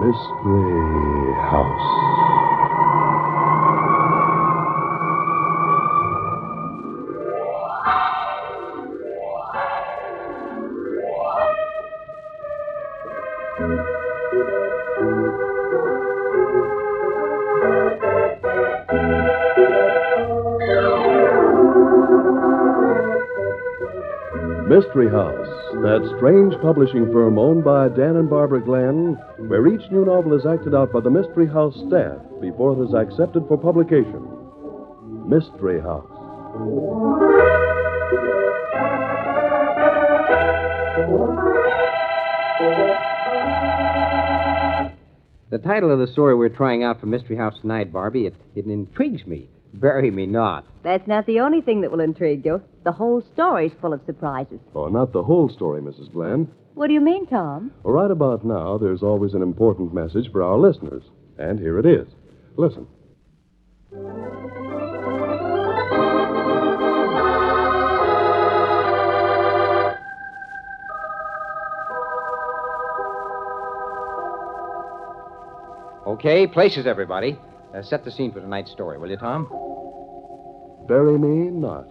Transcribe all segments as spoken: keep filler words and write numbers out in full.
Mystery House. Mystery House, that strange publishing firm owned by Dan and Barbara Glenn, where each new novel is acted out by the Mystery House staff before it is accepted for publication. Mystery House. The title of the story we're trying out for Mystery House tonight, Barbie, it, it intrigues me. Bury me not. That's not the only thing that will intrigue you. The whole story's full of surprises. Oh, not the whole story, Missus Glenn. What do you mean, Tom? Well, right about now, there's always an important message for our listeners. And here it is. Listen. Okay, places, everybody. Uh, set the scene for tonight's story, will you, Tom? Bury me not.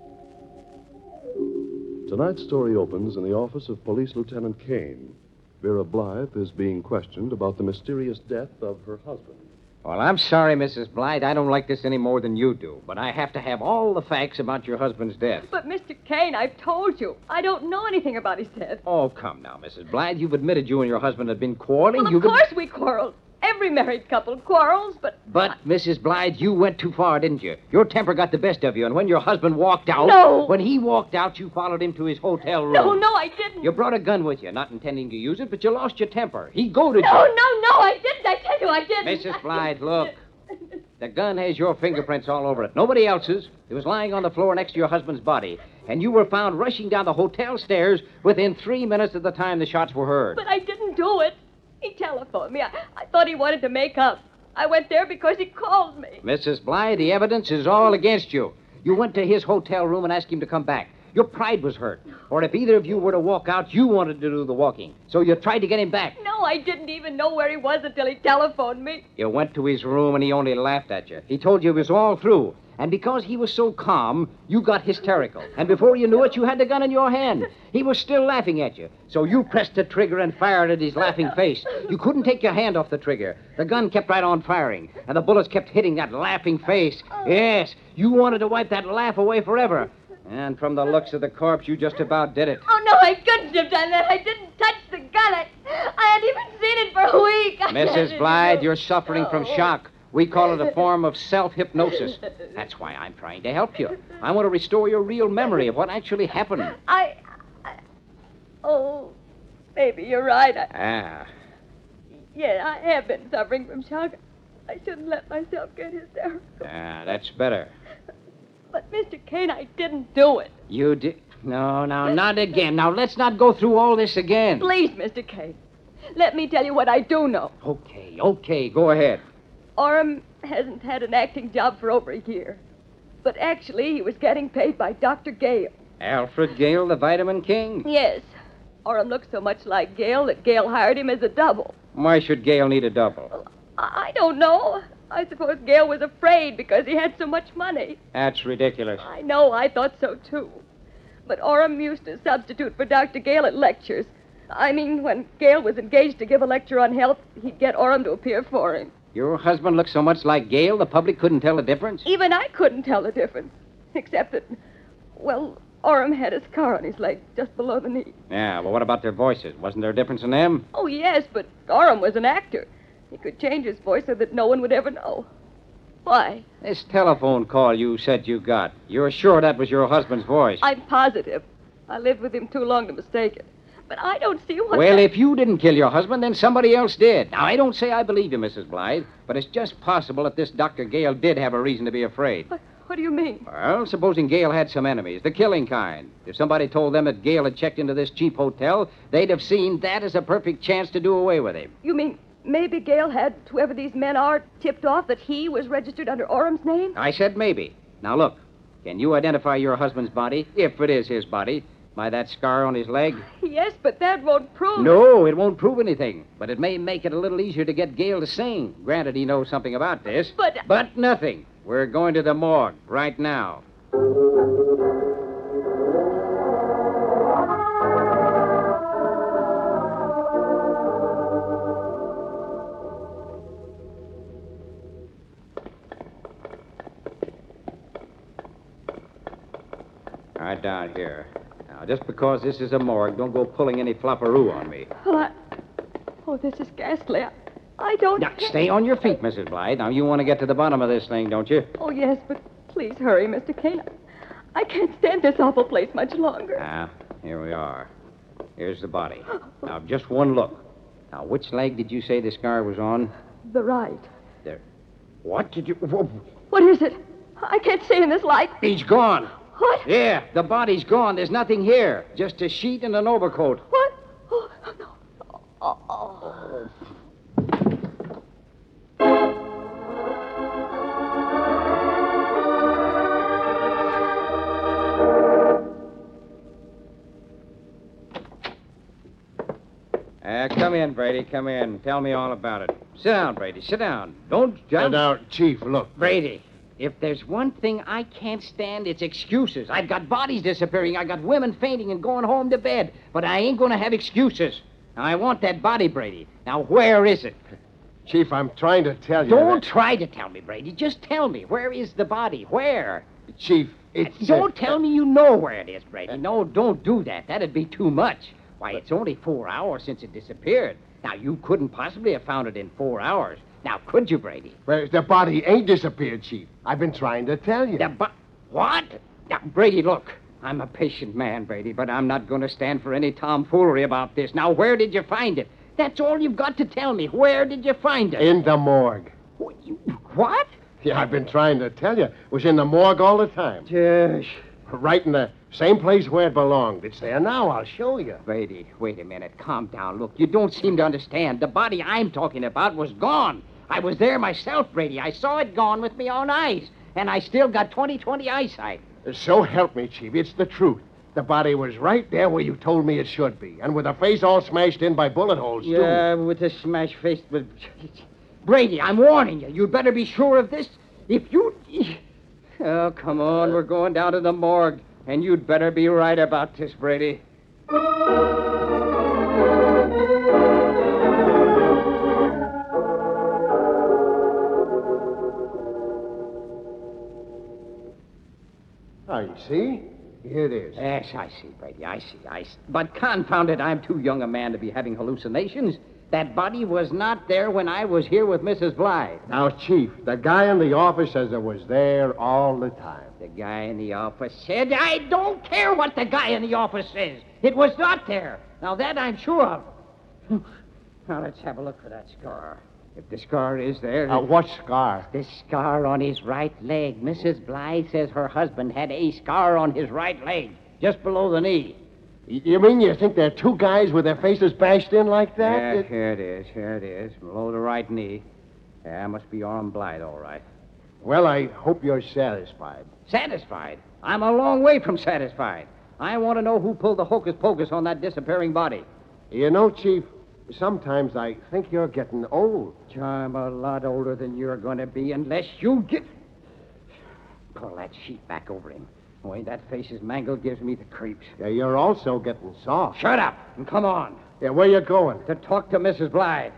Tonight's story opens in the office of Police Lieutenant Kane. Vera Blythe is being questioned about the mysterious death of her husband. Well, I'm sorry, Missus Blythe. I don't like this any more than you do. But I have to have all the facts about your husband's death. But, Mister Kane, I've told you. I don't know anything about his death. Oh, come now, Missus Blythe. You've admitted you and your husband had been quarreling. Well, of You've course ad- we quarreled. Every married couple quarrels, but... But, Missus Blythe, you went too far, didn't you? Your temper got the best of you, and when your husband walked out... No! When he walked out, you followed him to his hotel room. No, no, I didn't. You brought a gun with you, not intending to use it, but you lost your temper. He goaded No, you. no, no, I didn't. I tell you, I didn't. Missus I Blythe, didn't. look. The gun has your fingerprints all over it. Nobody else's. It was lying on the floor next to your husband's body. And you were found rushing down the hotel stairs within three minutes of the time the shots were heard. But I didn't do it. He telephoned me. I, I thought he wanted to make up. I went there because he called me. Missus Blythe, the evidence is all against you. You went to his hotel room and asked him to come back. Your pride was hurt. Or if either of you were to walk out, you wanted to do the walking. So you tried to get him back. No, I didn't even know where he was until he telephoned me. You went to his room and he only laughed at you. He told you it was all through. And because he was so calm, you got hysterical. And before you knew it, you had the gun in your hand. He was still laughing at you. So you pressed the trigger and fired at his laughing face. You couldn't take your hand off the trigger. The gun kept right on firing. And the bullets kept hitting that laughing face. Yes, you wanted to wipe that laugh away forever. And from the looks of the corpse, you just about did it. Oh, no, I couldn't have done that. I didn't touch the gun. I, I hadn't even seen it for a week. I Missus didn't Blythe, know. you're suffering from Oh. shock. We call it a form of self-hypnosis. That's why I'm trying to help you. I want to restore your real memory of what actually happened. I, I... Oh, maybe you're right. I, Ah. yeah, I have been suffering from shock. I shouldn't let myself get hysterical. Ah, that's better. But, Mister Kane, I didn't do it. You did... No, no, not again. Now, let's not go through all this again. Please, Mister Kane, let me tell you what I do know. Okay, okay, go ahead. Orem hasn't had an acting job for over a year. But actually, he was getting paid by Doctor Gale. Alfred Gale, the Vitamin King? Yes. Orem looks so much like Gale that Gale hired him as a double. Why should Gale need a double? Well, I I don't know. I suppose Gale was afraid because he had so much money. That's ridiculous. I know, I thought so, too. But Orem used to substitute for Doctor Gale at lectures. I mean, when Gale was engaged to give a lecture on health, he'd get Orem to appear for him. Your husband looks so much like Gale, the public couldn't tell the difference? Even I couldn't tell the difference. Except that, well, Orem had a scar on his leg just below the knee. Yeah, well, what about their voices? Wasn't there a difference in them? Oh, yes, but Orem was an actor. He could change his voice so that no one would ever know. Why? This telephone call you said you got, you're sure that was your husband's voice? I'm positive. I lived with him too long to mistake it. But I don't see what... Well, that... if you didn't kill your husband, then somebody else did. Now, I don't say I believe you, Missus Blythe, but it's just possible that this Doctor Gale did have a reason to be afraid. What, what do you mean? Well, supposing Gale had some enemies, the killing kind. If somebody told them that Gale had checked into this cheap hotel, they'd have seen that as a perfect chance to do away with him. You mean maybe Gale had whoever these men are tipped off that he was registered under Orem's name? I said maybe. Now, look, can you identify your husband's body, if it is his body? By that scar on his leg? Yes, but that won't prove... No, it won't prove anything. But it may make it a little easier to get Gale to sing. Granted, he knows something about this. But... But nothing. We're going to the morgue right now. Right down here. Now, just because this is a morgue, don't go pulling any flopperoo on me. Well, I... Oh, this is ghastly. I, I don't... Now, stay on your feet, Missus Blythe. Now, you want to get to the bottom of this thing, don't you? Oh, yes, but please hurry, Mister Kane. I can't stand this awful place much longer. Ah, here we are. Here's the body. Now, just one look. Now, which leg did you say the scar was on? The right. There. What did you... Whoa. What is it? I can't see in this light. He's gone. What? Yeah, the body's gone. There's nothing here. Just a sheet and an overcoat. What? Oh, no. Oh, oh. Uh, come in, Brady. Come in. Tell me all about it. Sit down, Brady. Sit down. Don't jump. Now, Chief, look. Brady, if there's one thing I can't stand, it's excuses. I've got bodies disappearing. I got women fainting and going home to bed. But I ain't going to have excuses. Now, I want that body, Brady. Now, where is it? Chief, I'm trying to tell you. Don't that... try to tell me, Brady. Just tell me. Where is the body? Where? Chief, it's... Don't uh, tell me you know where it is, Brady. No, don't do that. That'd be too much. Why, it's only four hours since it disappeared. Now, you couldn't possibly have found it in four hours. Now, could you, Brady? Well, the body ain't disappeared, Chief. I've been trying to tell you. The bo- what? Now, Brady, look. I'm a patient man, Brady, but I'm not going to stand for any tomfoolery about this. Now, where did you find it? That's all you've got to tell me. Where did you find it? In the morgue. What? Yeah, I've been trying to tell you. It was in the morgue all the time. Yes. Right in the same place where it belonged. It's there now. I'll show you. Brady, wait a minute. Calm down. Look, you don't seem to understand. The body I'm talking about was gone. I was there myself, Brady. I saw it gone with my own eyes. And I still got twenty twenty eyesight. So help me, Chief. It's the truth. The body was right there where you told me it should be. And with the face all smashed in by bullet holes, too. Yeah, with the smashed face. But... Brady, I'm warning you. You'd better be sure of this. If you... Oh, come on. We're going down to the morgue. And you'd better be right about this, Brady. Oh, you see? Here it is. Yes, I see, Brady. I see. I see. But confound it, I'm too young a man to be having hallucinations. That body was not there when I was here with Missus Blythe. Now, Chief, the guy in the office says it was there all the time. The guy in the office said, I don't care what the guy in the office says. It was not there. Now, that I'm sure of. Now, let's have a look for that scar. If the scar is there... Uh, what scar? The scar on his right leg. Missus Blythe says her husband had a scar on his right leg, just below the knee. Y- You mean you think there are two guys with their faces bashed in like that? Yeah, It- here it is. Here it is. Below the right knee. Yeah, must be Orm Blythe, all right. Well, I hope you're satisfied. Satisfied? I'm a long way from satisfied. I want to know who pulled the hocus pocus on that disappearing body. You know, Chief, sometimes I think you're getting old. I'm a lot older than you're going to be unless you get... Pull that sheet back over him. The way that face is mangled gives me the creeps. Yeah, you're also getting soft. Shut up and come on Yeah, where you going? to talk to Missus Blythe.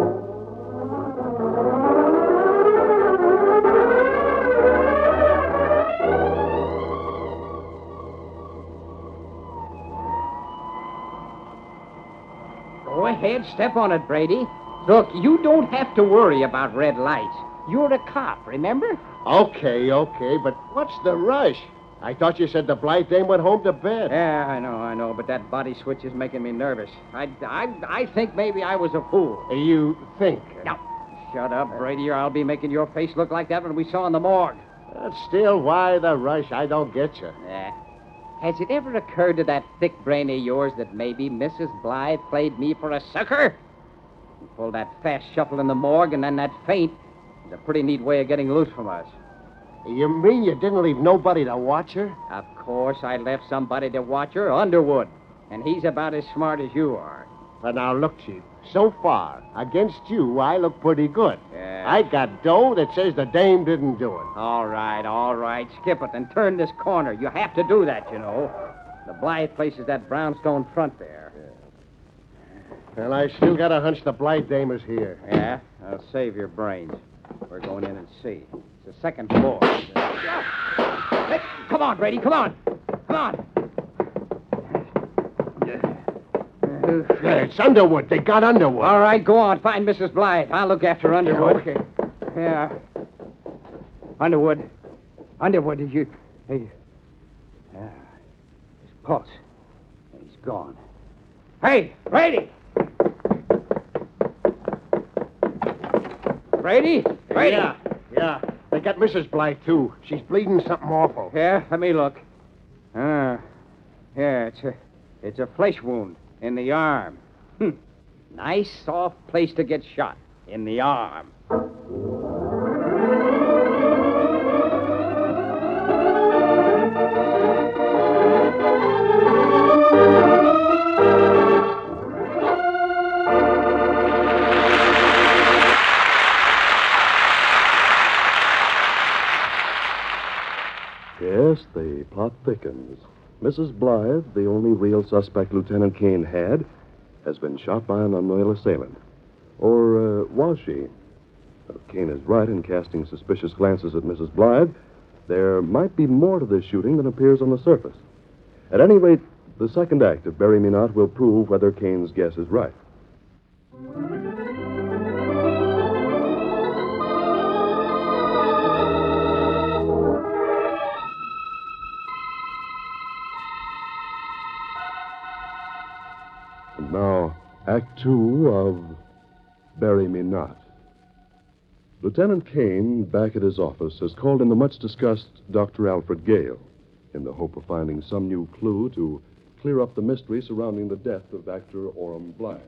Go ahead, step on it, Brady. Look, you don't have to worry about red lights. You're a cop, remember? Okay, okay, but what's the rush? I thought you said the Blythe dame went home to bed. Yeah, I know, I know, but that body switch is making me nervous. I, I, I think maybe I was a fool. You think? Now, shut up, Brady, or I'll be making your face look like that one we saw in the morgue. But still, why the rush? I don't get you. Yeah. Has it ever occurred to that thick brain of yours that maybe Missus Blythe played me for a sucker? You pulled that fast shuffle in the morgue and then that faint. It's a pretty neat way of getting loose from us. You mean you didn't leave nobody to watch her? Of course, I left somebody to watch her, Underwood. And he's about as smart as you are. But now, look, Chief. So far, against you, I look pretty good. Yeah. I got dough that says the dame didn't do it. All right, all right. Skip it and turn this corner. You have to do that, you know. The Blythe place is that brownstone front there. And I still got a hunch the Blythe dame is here. Yeah? I'll save your brains. We're going in and see. It's the second floor. Hey, come on, Brady, come on. Come on. Yeah, it's Underwood. They got Underwood. All right, go on. Find Missus Blythe. I'll look after Underwood. Yeah, okay. Yeah. Underwood. Underwood, did you... Hey. Yeah. His pulse. He's gone. Hey, Brady! Brady? Brady? Yeah, yeah. They got Missus Blythe, too. She's bleeding something awful. Yeah, let me look. Ah. Yeah, it's a... It's a flesh wound. In the arm. Hm. Nice, soft place to get shot. In the arm. Yes, the plot thickens. Missus Blythe, the only real suspect Lieutenant Kane had, has been shot by an unloyal assailant. Or uh, was she? Well, Kane is right in casting suspicious glances at Missus Blythe. There might be more to this shooting than appears on the surface. At any rate, the second act of Bury Me Not will prove whether Kane's guess is right. And now, Act Two of Bury Me Not. Lieutenant Kane, back at his office, has called in the much-discussed Doctor Alfred Gale in the hope of finding some new clue to clear up the mystery surrounding the death of actor Orem Blythe.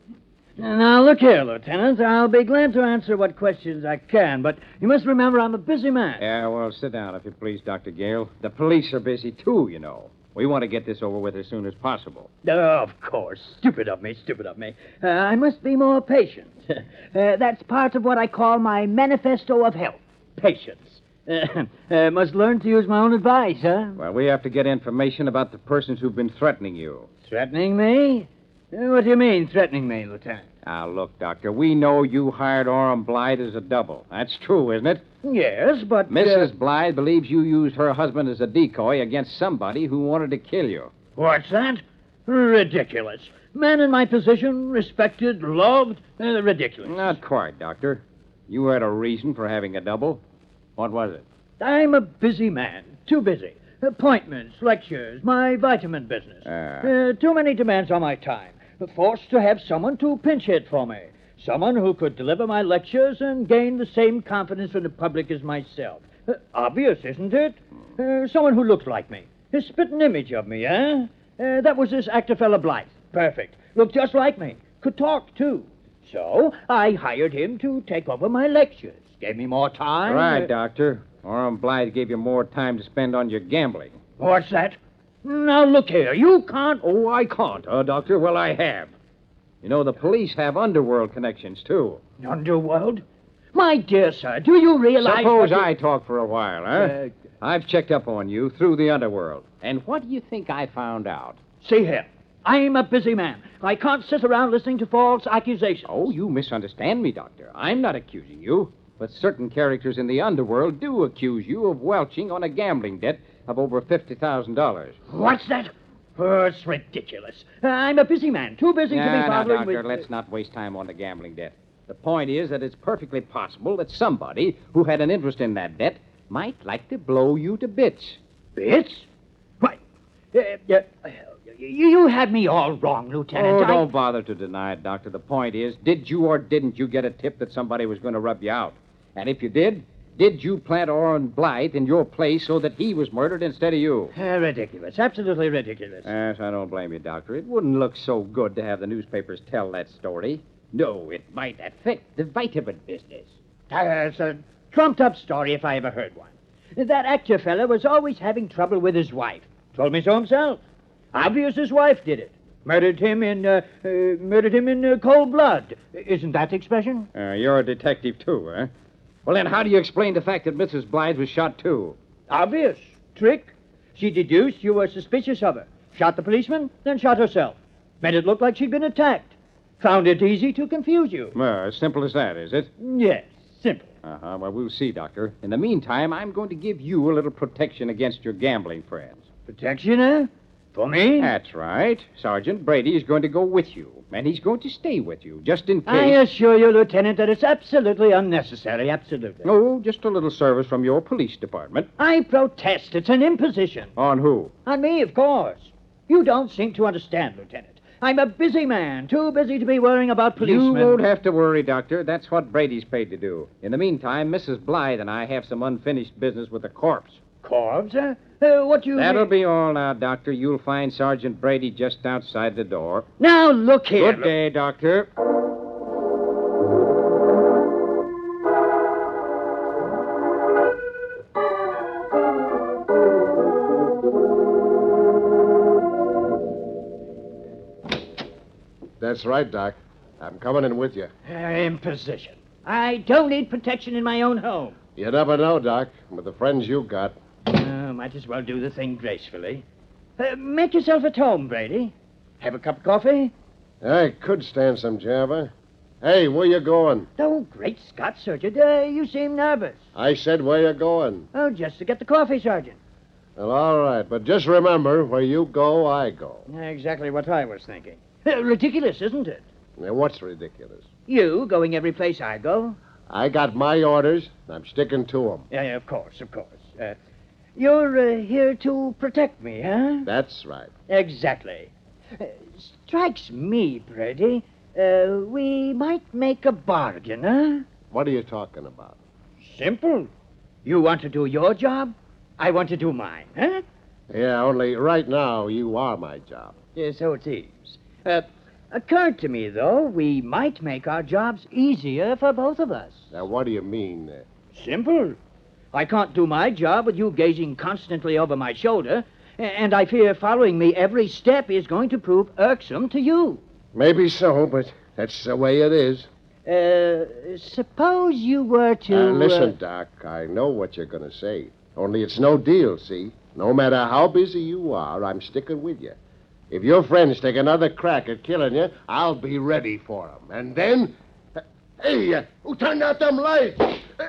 Now, look here, Lieutenant. I'll be glad to answer what questions I can, but you must remember I'm a busy man. Yeah, well, sit down, if you please, Doctor Gale. The police are busy, too, you know. We want to get this over with as soon as possible. Uh, of course. Stupid of me, stupid of me. Uh, I must be more patient. uh, that's part of what I call my manifesto of health. Patience. Uh, uh, must learn to use my own advice, huh? Well, we have to get information about the persons who've been threatening you. Threatening me? Uh, what do you mean, threatening me, Lieutenant? Now, look, Doctor, we know you hired Orem Blythe as a double. That's true, isn't it? Yes, but... Missus Uh... Blythe believes you used her husband as a decoy against somebody who wanted to kill you. What's that? Ridiculous. Man in my position, respected, loved, uh, ridiculous. Not quite, Doctor. You had a reason for having a double. What was it? I'm a busy man. Too busy. Appointments, lectures, my vitamin business. Ah. Uh, too many demands on my time. Forced to have someone to pinch hit for me. Someone who could deliver my lectures and gain the same confidence from the public as myself. Uh, obvious, isn't it? Uh, someone who looked like me. A spitting image of me, eh? Uh, that was this actor fella Blythe. Perfect. Looked just like me. Could talk, too. So I hired him to take over my lectures. Gave me more time. Right, uh, Doctor. Orem Blythe gave you more time to spend on your gambling. What's that? Now, look here. You can't... Oh, I can't, uh, Doctor. Well, I have. You know, the police have underworld connections, too. Underworld? My dear sir, do you realize... Suppose what you- I talk for a while, huh? Uh, I've checked up on you through the underworld. And what do you think I found out? See here. I'm a busy man. I can't sit around listening to false accusations. Oh, you misunderstand me, Doctor. I'm not accusing you. But certain characters in the underworld do accuse you of welching on a gambling debt of over fifty thousand dollars. What's that? Oh, it's ridiculous. Uh, I'm a busy man. Too busy to be Now, bothering Doctor, with... let's not waste time on the gambling debt. The point is that it's perfectly possible that somebody who had an interest in that debt might like to blow you to bits. Bits? Why? Uh, uh, you, you had me all wrong, Lieutenant. Oh, I- don't bother to deny it, Doctor. The point is, did you or didn't you get a tip that somebody was going to rub you out? And if you did, did you plant Orem Blythe in your place so that he was murdered instead of you? Uh, ridiculous. Absolutely ridiculous. Yes, I don't blame you, Doctor. It wouldn't look so good to have the newspapers tell that story. No, it might affect the vitamin business. Uh, it's a trumped-up story if I ever heard one. That actor fella was always having trouble with his wife. Told me so himself. Obvious his wife did it. Murdered him in, uh, uh, murdered him in uh, cold blood. Isn't that the expression? Uh, you're a detective, too, eh? Well, then how do you explain the fact that Missus Blythe was shot, too? Obvious. Trick. She deduced you were suspicious of her. Shot the policeman, then shot herself. Made it look like she'd been attacked. Found it easy to confuse you. Well, as simple as that, is it? Yes, simple. Uh-huh. Well, we'll see, Doctor. In the meantime, I'm going to give you a little protection against your gambling friends. Protection, eh? For me? That's right. Sergeant Brady is going to go with you, and he's going to stay with you, just in case... I assure you, Lieutenant, that it's absolutely unnecessary, absolutely. Oh, just a little service from your police department. I protest. It's an imposition. On who? On me, of course. You don't seem to understand, Lieutenant. I'm a busy man, too busy to be worrying about policemen. You won't have to worry, Doctor. That's what Brady's paid to do. In the meantime, Missus Blythe and I have some unfinished business with the corpse. Corpse, huh? Uh, what do you That'll mean? be all now, Doctor. You'll find Sergeant Brady just outside the door. Now, look here. Good day, Doctor. That's right, Doc. I'm coming in with you. Uh, imposition. I don't need protection in my own home. You never know, Doc, with the friends you got. Uh, might as well do the thing gracefully. Uh, make yourself at home, Brady. Have a cup of coffee? I could stand some java. Hey, where you going? Oh, great Scott, Sergeant. Uh, you seem nervous. I said where you going. Oh, just to get the coffee, Sergeant. Well, all right, but just remember, where you go, I go. Exactly what I was thinking. Uh, ridiculous, isn't it? Now, what's ridiculous? You going every place I go? I got my orders, and I'm sticking to them. Yeah, yeah, of course, of course. Uh, you're uh, here to protect me, huh? That's right. Exactly. Uh, strikes me, Brady, uh, we might make a bargain, huh? What are you talking about? Simple. You want to do your job, I want to do mine, huh? Yeah, only right now you are my job. Yeah, so it seems. Uh, occurred to me, though, we might make our jobs easier for both of us. Now, what do you mean? Uh, Simple. I can't do my job with you gazing constantly over my shoulder, a- and I fear following me every step is going to prove irksome to you. maybe so, but that's the way it is. Uh, suppose you were to... Uh, listen, uh, Doc, I know what you're going to say. Only it's no deal, see? No matter how busy you are, I'm sticking with you. If your friends take another crack at killing you, I'll be ready for them. And then... uh, Hey, uh, who turned out them lights?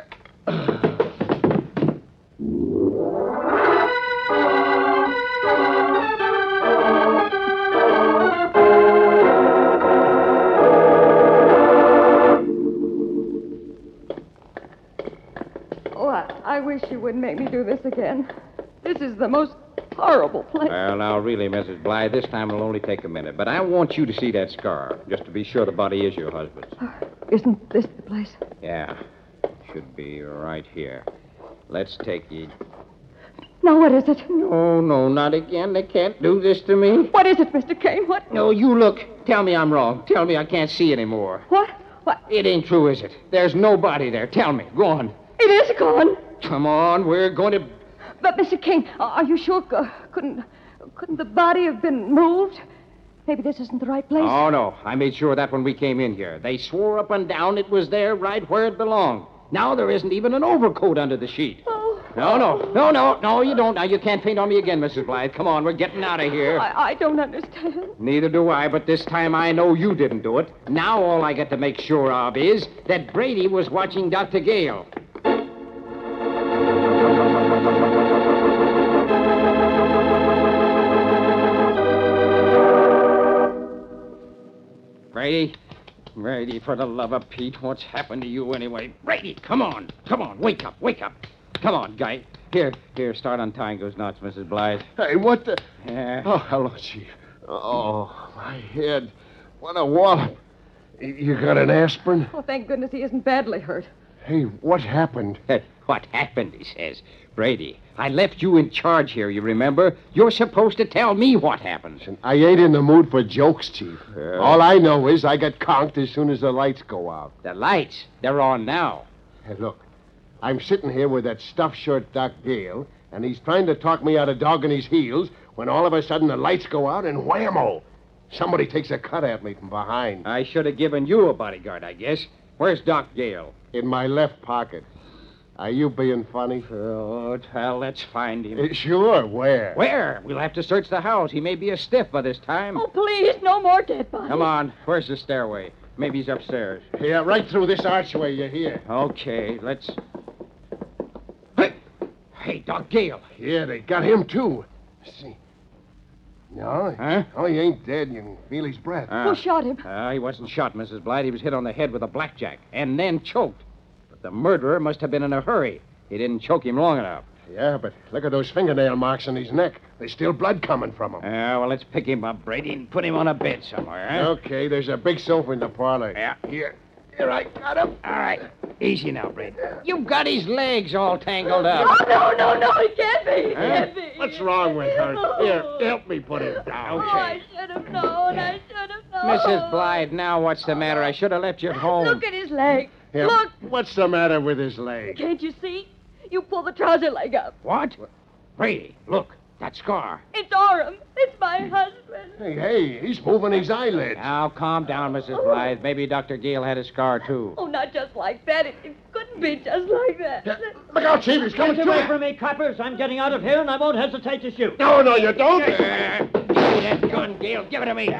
Oh, I, I wish you wouldn't make me do this again. This is the most horrible place. Well, now, really, Missus Blythe, this time it'll only take a minute. But I want you to see that scar, just to be sure the body is your husband's. Isn't this the place? Yeah. Should be right here. Let's take ye. Now, what is it? Oh, no, not again. They can't do this to me. What is it, Mister Kane? What? No, you look. Tell me I'm wrong. Tell me I can't see anymore. What? What? It ain't true, is it? There's nobody there. Tell me. Go on. It is gone. Come on. We're going to... But, Mister Kane, are you sure? Uh, couldn't, couldn't the body have been moved? Maybe this isn't the right place. Oh, no. I made sure of that when we came in here. They swore up and down it was there right where it belonged. Now there isn't even an overcoat under the sheet. Oh. No, no. No, no. No, you don't. Now, you can't faint on me again, Missus Blythe. Come on. We're getting out of here. I, I don't understand. Neither do I, but this time I know you didn't do it. Now all I get to make sure of is that Brady was watching Doctor Gale. Brady? Brady, for the love of Pete, what's happened to you anyway? Brady, come on. Come on. Wake up. Wake up. Come on, guy. Here, here, start untying those knots, Missus Blythe. Hey, what the... Yeah. Oh, hello, Chief. Oh, my head. What a wallop. Y- You got an aspirin? Oh, thank goodness he isn't badly hurt. Hey, what happened? What happened, he says. Brady, I left you in charge here, you remember? You're supposed to tell me what happened. Listen, I ain't in the mood for jokes, Chief. Yeah. All I know is I got conked as soon as the lights go out. The lights, they're on now. Hey, look. I'm sitting here with that stuffed shirt Doc Gale, and he's trying to talk me out of dogging his heels when all of a sudden the lights go out and whammo! Somebody takes a cut at me from behind. I should have given you a bodyguard, I guess. Where's Doc Gale? In my left pocket. Are you being funny? Oh, well, let's find him. Uh, sure, where? Where? We'll have to search the house. He may be a stiff by this time. Oh, please, no more dead bodies. Come on. Where's the stairway? Maybe he's upstairs. Yeah, right through this archway, you hear? Okay, let's... Hey! Hey, Doc Gale. Yeah, they got him, too. Let's see. No, Huh? oh, he ain't dead. You can feel his breath. Ah. Who shot him? Uh, he wasn't shot, Missus Blythe. He was hit on the head with a blackjack and then choked. But the murderer must have been in a hurry. He didn't choke him long enough. Yeah, but look at those fingernail marks on his neck. There's still blood coming from him. Uh, well, let's pick him up, Brady, and put him on a bed somewhere, huh? Okay, there's a big sofa in the parlor. Yeah. Here. Here, I got him. All right. Easy now, Brady. You've got his legs all tangled No, up. no, no, no, it can't be. It Huh? can't be. What's wrong with her? Here, help me put him down. Oh, I should have known. I should have known. Missus Blythe, now what's the matter? I should have left you at home. Look at his leg. Here, Look. What's the matter with his leg? Can't you see? You pull the trouser leg up. What? Brady, look. That scar. It's Orem. It's my husband. Hey, hey, he's moving his eyelids. Now, calm down, Missus Blythe. Maybe Doctor Gale had a scar, too. Oh, not just like that. It, it couldn't be just like that. Look out, Chief, he's coming Get through. away from me, coppers. I'm getting out of here, and I won't hesitate to shoot. No, no, you don't. Uh, give me that gun, Gale. Give it to me.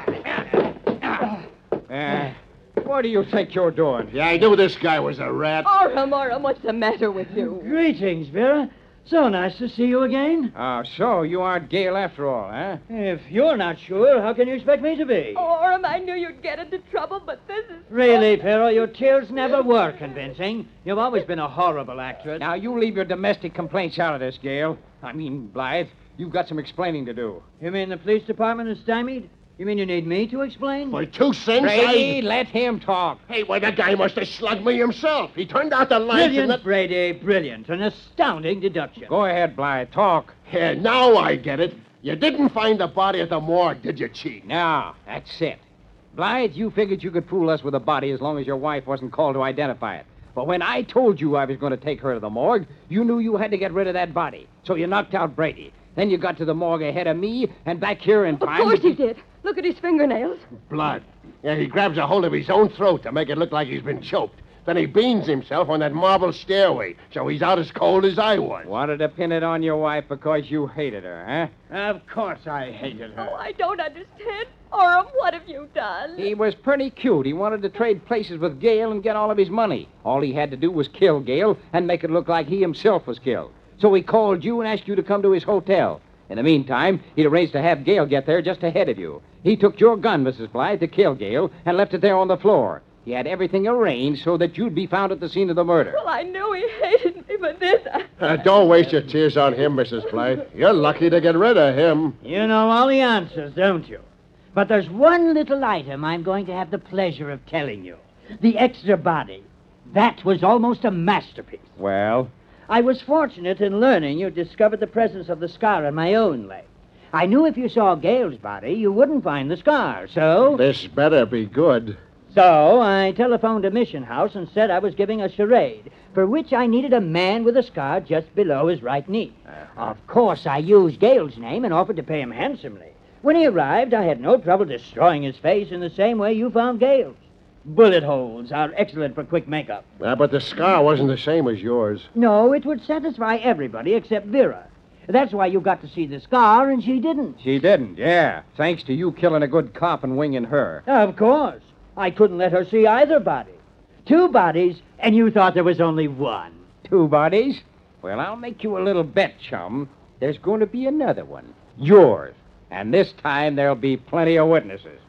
Uh, what do you think you're doing? Yeah, I knew this guy was a rat. Orem, Orem, what's the matter with you? Greetings, Vera. So nice to see you again. Oh, so you aren't Gale after all, huh? If you're not sure, how can you expect me to be? Oh, Orem, I knew you'd get into trouble, but this is... Really, Pharaoh, your tears never were convincing. You've always been a horrible actress. Now, you leave your domestic complaints out of this, Gale. I mean, Blythe, you've got some explaining to do. You mean the police department is stymied? You mean you need me to explain? For two cents, Brady, I... let him talk. Hey, well, that guy must have slugged me himself. He turned out the lights Brilliant, and that... Brady, brilliant. An astounding deduction. Go ahead, Blythe. Talk. Yeah, now I get it. You didn't find the body at the morgue, did you, Chief? Now, that's it. Blythe, you figured you could fool us with a body as long as your wife wasn't called to identify it. But when I told you I was going to take her to the morgue, you knew you had to get rid of that body. So you knocked out Brady. Then you got to the morgue ahead of me and back here in Of time. course he did. Look at his fingernails. Blood. Yeah, he grabs a hold of his own throat to make it look like he's been choked. Then he beans himself on that marble stairway, so he's out as cold as I was. Wanted to pin it on your wife because you hated her, huh? Of course I hated her. Oh, I don't understand. Orem, what have you done? He was pretty cute. He wanted to trade places with Gale and get all of his money. All he had to do was kill Gale and make it look like he himself was killed. So he called you and asked you to come to his hotel. In the meantime, he'd arranged to have Gale get there just ahead of you. He took your gun, Missus Blythe, to kill Gale and left it there on the floor. He had everything arranged so that you'd be found at the scene of the murder. Well, I knew he hated me, but this... I... Uh, don't waste your tears on him, Missus Blythe. You're lucky to get rid of him. You know all the answers, don't you? But there's one little item I'm going to have the pleasure of telling you. The extra body. That was almost a masterpiece. Well? I was fortunate in learning you discovered the presence of the scar on my own leg. I knew if you saw Gale's body, you wouldn't find the scar, so... This better be good. So I telephoned a mission house and said I was giving a charade, for which I needed a man with a scar just below his right knee. Uh-huh. Of course, I used Gale's name and offered to pay him handsomely. When he arrived, I had no trouble destroying his face in the same way you found Gale's. Bullet holes are excellent for quick makeup. Uh, but the scar wasn't the same as yours. No, it would satisfy everybody except Vera. That's why you got to see the scar and she didn't. She didn't, yeah. Thanks to you killing a good cop and winging her. Of course. I couldn't let her see either body. Two bodies, and you thought there was only one. Two bodies? Well, I'll make you a little bet, chum. There's going to be another one. Yours. And this time there'll be plenty of witnesses.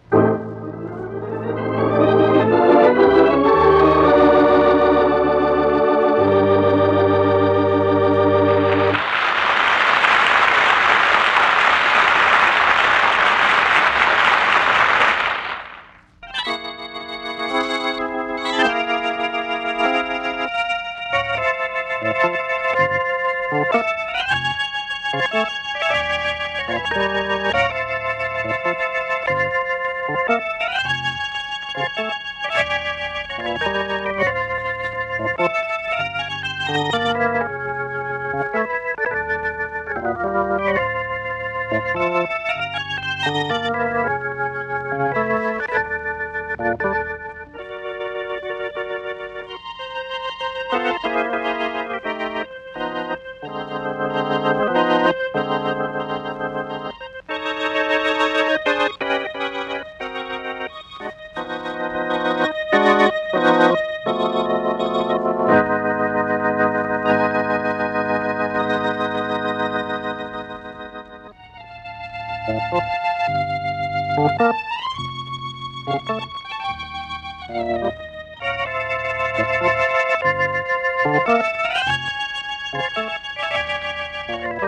Thank you.